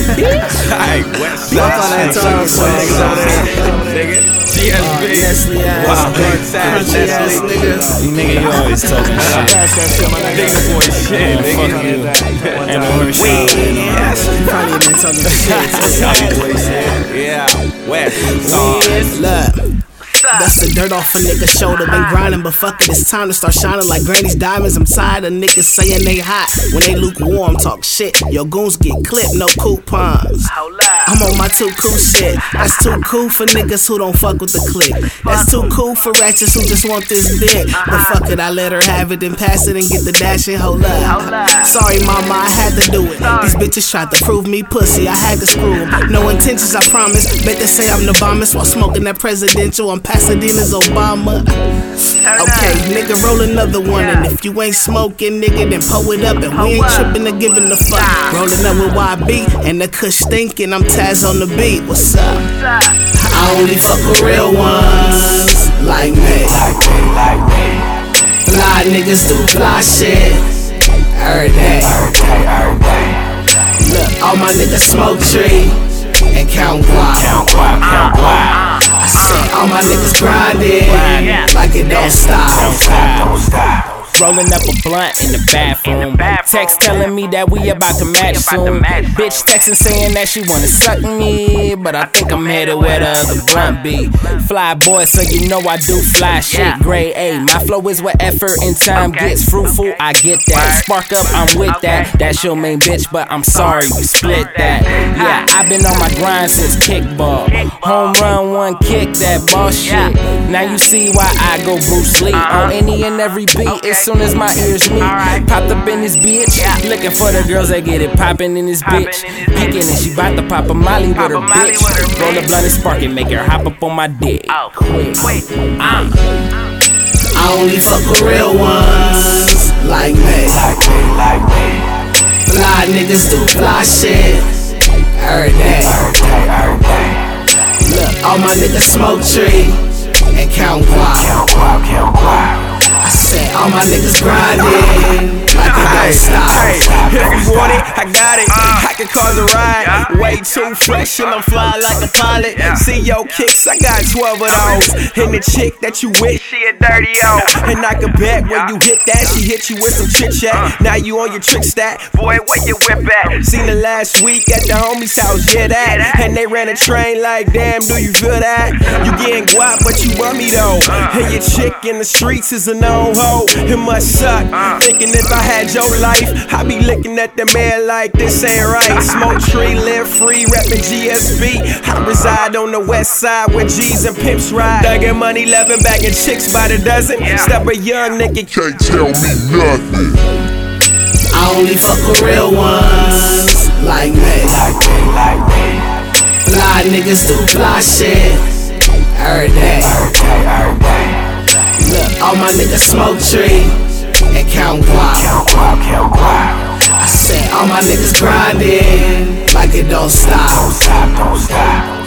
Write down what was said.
Hey, Westside. Nigga. GSB. Nestle ass. Wow. Crunchy ass nigga. You nigga, you always talking shit. Nigga boy shit, Fuck nigga. you. And the worst shit. Probably been talking shit. Yeah, Westside. Look. Dust the dirt off a nigga's shoulder, been grinding, but fuck it, it's time to start shining like Granny's diamonds. I'm tired of niggas saying they hot when they lukewarm, talk shit. Your goons get clipped, no coupons. I'm on my too cool shit. That's too cool for niggas who don't fuck with the clique. That's too cool for ratchets who just want this dick. But fuck it, I let her have it, then pass it and get the dash and hold up. Sorry mama, I had to do it. These bitches tried to prove me pussy, I had to screw them. No intentions, I promise. Bet they say I'm the bombest while smoking that presidential. I'm Pasadena's Obama. Okay, nigga, roll another one. And if you ain't smoking, nigga, then pull it up. And we ain't tripping or giving a fuck. Rolling up with YB and the kush stinking. I'm Taz on the beat. What's up? I only fuck with real ones like me. Fly niggas do fly shit every day. Look, all my niggas smoke tree and count guap. I said all my niggas grinding like it don't stop. Rolling up a blunt in the bathroom. Text telling me that we about to match soon. Bitch texting saying that she wanna suck me, but I think I'm headed where the other blunt be. Fly boy, so you know I do fly shit. Grade A, my flow is where effort and time gets fruitful. I get that. Spark up, I'm with that. That's your main bitch, but I'm sorry we split that. Yeah, I've been on my grind since kickball. Home run, one kick, that ball shit. Now you see why I go Bruce Lee on any and every beat. As soon as my ears meet, popped up in this bitch. Looking for the girls that get it poppin' in this bitch. Peeking and she bout to pop a molly with her bitch. Roll a blunt and spark it, make her hop up on my dick. Quick. I only fuck with real ones like me. Fly niggas do fly shit every day. Look, all my niggas smoke tree and count guap. I said all my niggas grinding like it don't stop. If you want it, I got it. I can call the ride. Way too fresh and I'm fly like a pilot. See your kicks, I got 12 of those. And the chick that you with, she a dirty O. And I can bet when you hit that, she hit you with some chit chat. Now you on your trick stack. Boy, where your whip at? Seen her last week at the homie's house, yeah that. And they ran a train like damn, do you feel that? You getting guap, but you want me though. And your chick in the streets is a no-ho. It must suck. Thinking if I had your life, I be looking at the man like this ain't right. Smoke tree, live free, reppin' GSB. I reside on the west side where G's and pimps ride. Thuggin' money, loving, bagging chicks by the dozen. Step a young nigga, Can't tell me nothing. I only fuck with real ones like me. Fly niggas do fly shit every day. Look, all my niggas smoke tree and count guap. I said all my niggas grinding like it don't stop.